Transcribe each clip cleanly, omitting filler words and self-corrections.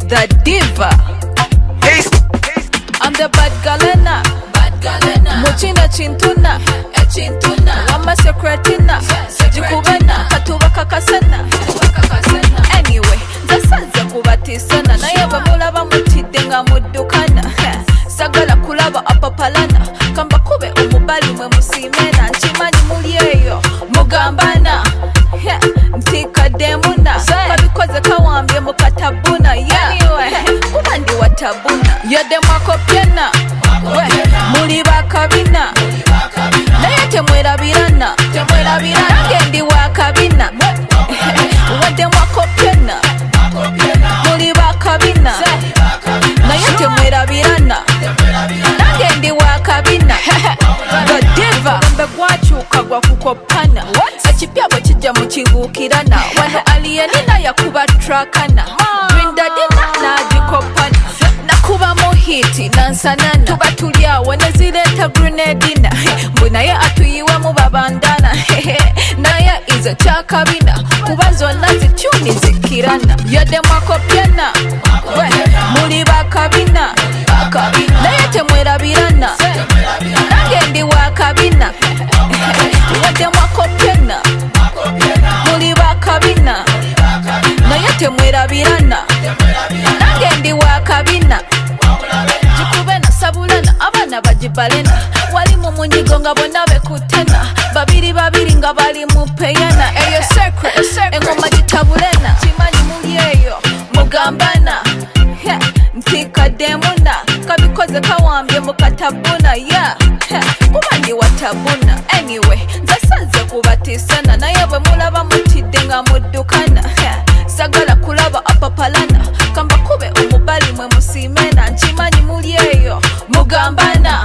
the diva. I'm the bad galena. Muchina chintuna. Wama secretina. Jikubena. Katuba kakasana. Anyway, zasanze kubatisana. Naye bamulaba mutidde muddukana. Sagala kulaba apapalana. Kamba kube omubali mwe musimena. Nchimanyi muli eyo mugambana. Ntikademuna. Kabikoze kawambye mukatabuna. Anyway, kuba ndi watabuna. Yode mwakopyena. Muli bakabina. Naye temwerabirana. Nange ndi wakabina. Wadde mwakopyena. Muli bakabina. Naye temwerabirana. Nange ndi wakabina. The diva. Mbe gwakyuka gwa kukopana. Ekipya bwe kijja mu kibuukirana. Wano aliyenina yakuba trakana. Brindadina n'agikopana. Nakuba mu hiti nansanana. Tuba tuli awo ne zireeta grenadina. Mbu naye atuyiwemu babandana. Naye izo kyakabina. Kuba zonna zityuni zikirana. Yodde mwakopyana. Muli bakabina. Naye temwerabirana. Nange ndi wakabina. Wadde mwakopyana. Muli bakabina. Naye temwerabirana. Nange ndi wakabina. Jikubena sabulana abana bajibalena. Wali mu munyigo nga bonna bekutena. Babiri nga bali mu peyana. Eyo secret engoma gitabulena. Kimanyi muli eyo mugambana. Ntikademuna. Kabikoze kawambye mukatabuna. Kuba ndi watabuna. Anyway, zasanze kubatisana. Naye bwe mulaba mutidde nga muddukana. Sagala kulaba apapalana. Kamba kube omubali mwe musimena. Nchimanyi muli eyo mugambana.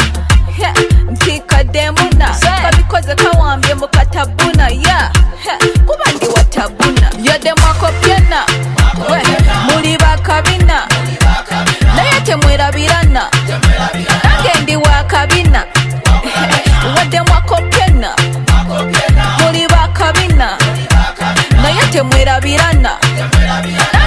Ntikademuna. Kabikoze kawambye mukatabuna. Kuba ndi watabuna. Yodde mwakopyena. Muli bakabina. Naye temwerabirana. Nange ndi wakabina. Wadde mwakopyena. Muli bakabina. Naye temwerabirana.